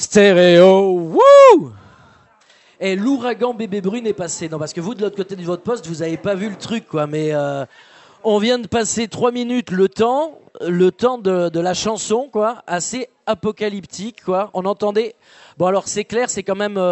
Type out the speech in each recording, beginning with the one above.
stéréo. Wouh! Et l'ouragan Bébé Brune est passé. Non, parce que vous, de l'autre côté de votre poste, vous avez pas vu le truc, quoi. Mais on vient de passer 3 minutes le temps de la chanson, quoi. Assez apocalyptique, quoi. On entendait. Bon, alors c'est clair, c'est quand même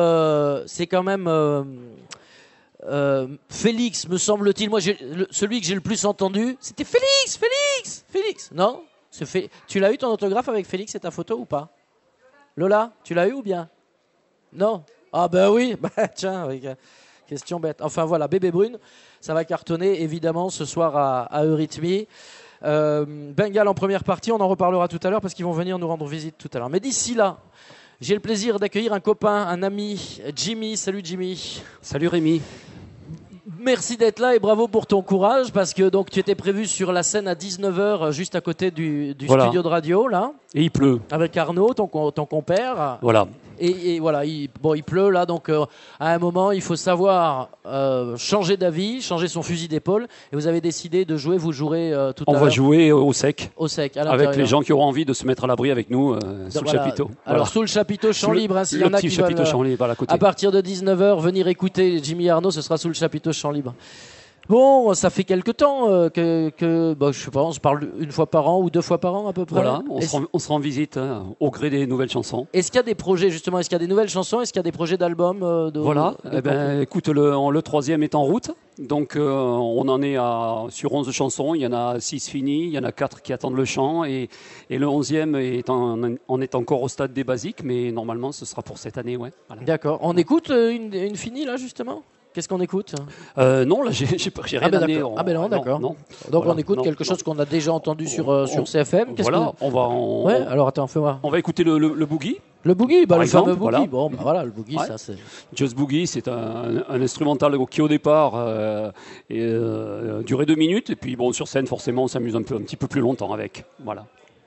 Félix, me semble-t-il. Moi, celui que j'ai le plus entendu, c'était Félix. Non? Tu l'as eu ton autographe avec Félix et ta photo ou pas? Lola, tu l'as eu ou bien? Non? Ah ben oui, tiens, question bête. Enfin voilà, Bébé Brune, ça va cartonner évidemment ce soir à Eurythmie. Bengal en première partie, on en reparlera tout à l'heure parce qu'ils vont venir nous rendre visite tout à l'heure. Mais d'ici là, j'ai le plaisir d'accueillir un copain, un ami, Jimmy. Salut Jimmy. Salut Rémi. Merci d'être là et bravo pour ton courage parce que donc tu étais prévu sur la scène à 19h juste à côté du studio de radio là. Et il pleut. Avec Arnaud, ton compère. Voilà. Et voilà, il pleut là, donc à un moment, il faut savoir changer d'avis, changer son fusil d'épaule. Et vous avez décidé de jouer, vous jouerez tout à l'heure. On va jouer au sec. Au sec, avec les gens qui auront envie de se mettre à l'abri avec nous sous le chapiteau. Alors sous le chapiteau champ libre, s'il y en a qui veulent, champ libre à côté. À partir de 19h, venir écouter Jimmy et Arnaud, ce sera sous le chapiteau champ libre. Bon, ça fait quelque temps que je sais pas, on se parle une fois par an ou 2 fois par an à peu près. Voilà, on se rend visite au gré des nouvelles chansons. Est-ce qu'il y a des projets justement? Est-ce qu'il y a des nouvelles chansons? Est-ce qu'il y a des projets d'albums Voilà, écoute, le 3e est en route. Donc on en est sur 11 chansons, il y en a 6 finies, il y en a 4 qui attendent le chant et le 11e est encore au stade des basiques, mais normalement ce sera pour cette année. Ouais. Voilà. D'accord, on écoute une finie là justement? Qu'est-ce qu'on écoute? Non, là, j'ai rien amené. Ah ben non, d'accord. Non. Donc voilà, on écoute quelque chose qu'on a déjà entendu sur CFM. Voilà, Ouais, alors attends, fais-moi. On va écouiter le boogie. Le boogie, le exemple, fameux boogie. Voilà. Bon, voilà, le boogie, ça c'est... Just Boogie, c'est un instrumental qui au départ durait 2 minutes. Et puis bon, sur scène, forcément, on s'amuse un petit peu plus longtemps avec. Voilà.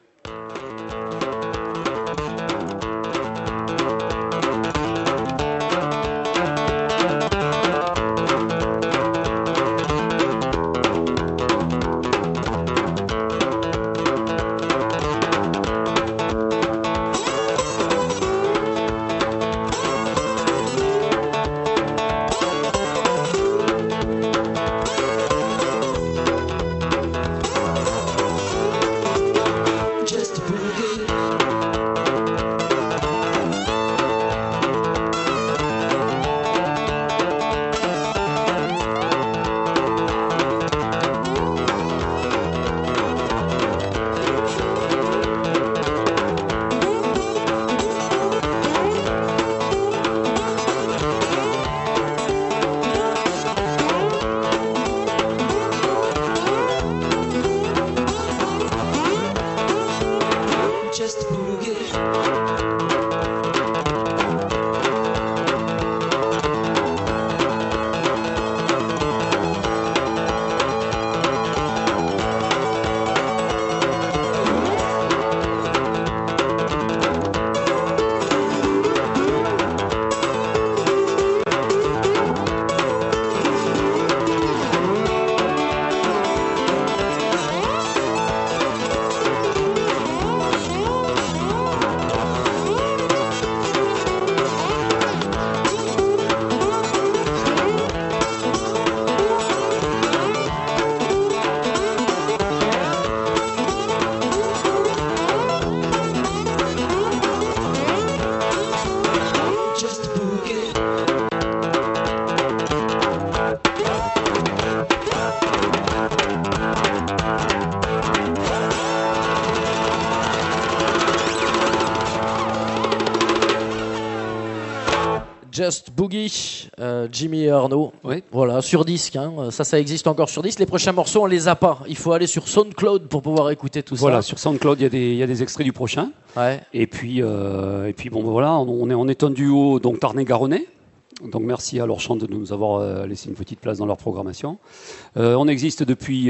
Just Boogie, Jimmy et Arnaud. Oui. Voilà, sur disque. Hein. Ça existe encore sur disque. Les prochains morceaux, on les a pas. Il faut aller sur SoundCloud pour pouvoir écouter tout ça. Voilà, sur SoundCloud, il y a des extraits du prochain. Ouais. Et puis bon, voilà, on est un duo donc Tarn-et-Garonnais. Donc merci à Lorchant de nous avoir laissé une petite place dans leur programmation. On existe depuis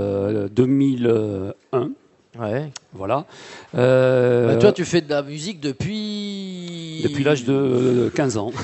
2001. Ouais. Voilà. Toi, tu fais de la musique depuis l'âge de 15 ans.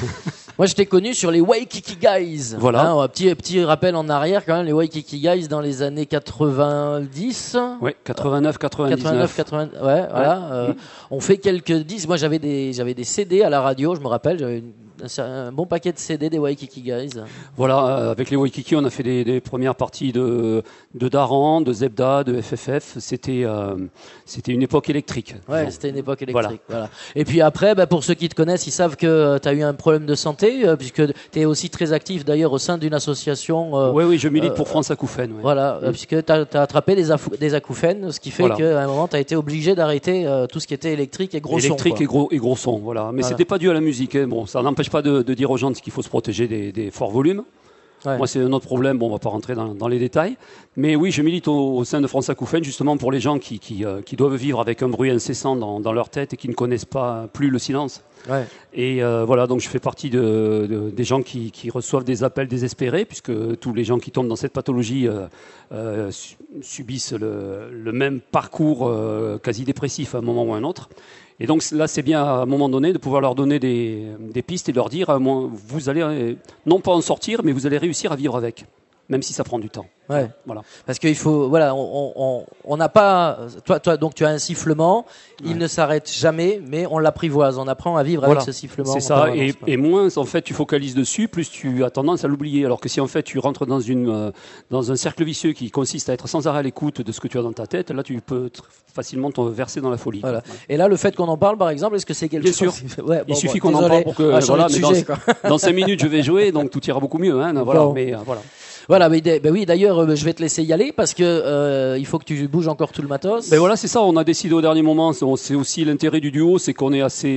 Moi, je t'ai connu sur les Waikiki Guys. Voilà. Hein, un petit rappel en arrière quand même, les Waikiki Guys dans les années 90. Oui, 89, 99. 80, ouais, voilà. On fait quelques disques. Moi, j'avais des CD à la radio, je me rappelle. J'avais un bon paquet de CD des Waikiki Guys. Voilà, avec les Waikiki, on a fait des premières parties de Daran, de Zebda, de FFF. C'était une époque électrique. Ouais, c'était une époque électrique. Voilà. Et puis après, pour ceux qui te connaissent, ils savent que tu as eu un problème de santé, puisque tu es aussi très actif d'ailleurs au sein d'une association. Oui, je milite pour France Acouphènes. Ouais. Voilà, puisque tu as attrapé des acouphènes, ce qui fait qu'à un moment, tu as été obligé d'arrêter tout ce qui était électrique et gros son. Électrique et gros son, voilà. Mais c'était pas dû à la musique. Hein. Bon, ça n'empêche pas de dire aux gens qu'il faut se protéger des forts volumes. Ouais. Moi, c'est un autre problème. Bon, on va pas rentrer dans les détails. Mais oui, je milite au sein de France Acouphènes, justement pour les gens qui doivent vivre avec un bruit incessant dans leur tête et qui ne connaissent pas plus le silence. Ouais. Et voilà, donc je fais partie des gens qui reçoivent des appels désespérés, puisque tous les gens qui tombent dans cette pathologie subissent le même parcours quasi dépressif à un moment ou à un autre. Et donc là, c'est bien à un moment donné de pouvoir leur donner des pistes et leur dire, vous allez non pas en sortir, mais vous allez réussir à vivre avec, même si ça prend du temps. Ouais. Voilà. Parce qu'il faut, voilà, on n'a pas, toi, donc tu as un sifflement, il ne s'arrête jamais, mais on l'apprivoise, on apprend à vivre avec ce sifflement. C'est ça, et moins en fait tu focalises dessus, plus tu as tendance à l'oublier. Alors que si en fait tu rentres dans un cercle vicieux qui consiste à être sans arrêt à l'écoute de ce que tu as dans ta tête, là tu peux facilement te verser dans la folie. Voilà. Et là, le fait qu'on en parle, par exemple, est-ce que c'est quelque chose? Bien sûr. Il suffit qu'on en parle pour que dans 5 minutes je vais jouer, donc tout ira beaucoup mieux. Hein, voilà. Bon. Mais voilà. Voilà, oui, d'ailleurs, je vais te laisser y aller parce que il faut que tu bouges encore tout le matos. Ben voilà, c'est ça. On a décidé au dernier moment. C'est aussi l'intérêt du duo, c'est qu'on est assez,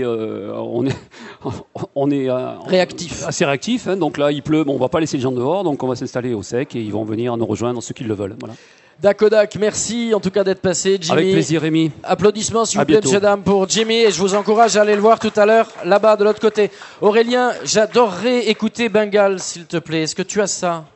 réactif, assez réactif. Hein, donc là, il pleut. Bon, on va pas laisser les gens dehors, donc on va s'installer au sec et ils vont venir nous rejoindre ceux qui le veulent. Voilà. Dakodak, merci en tout cas d'être passé, Jimmy. Avec plaisir, Rémi. Applaudissements s'il vous plaît, messieurs, dames, pour Jimmy, et je vous encourage à aller le voir tout à l'heure, là-bas, de l'autre côté. Aurélien, j'adorerais écouter Bengal, s'il te plaît. Est-ce que tu as ça?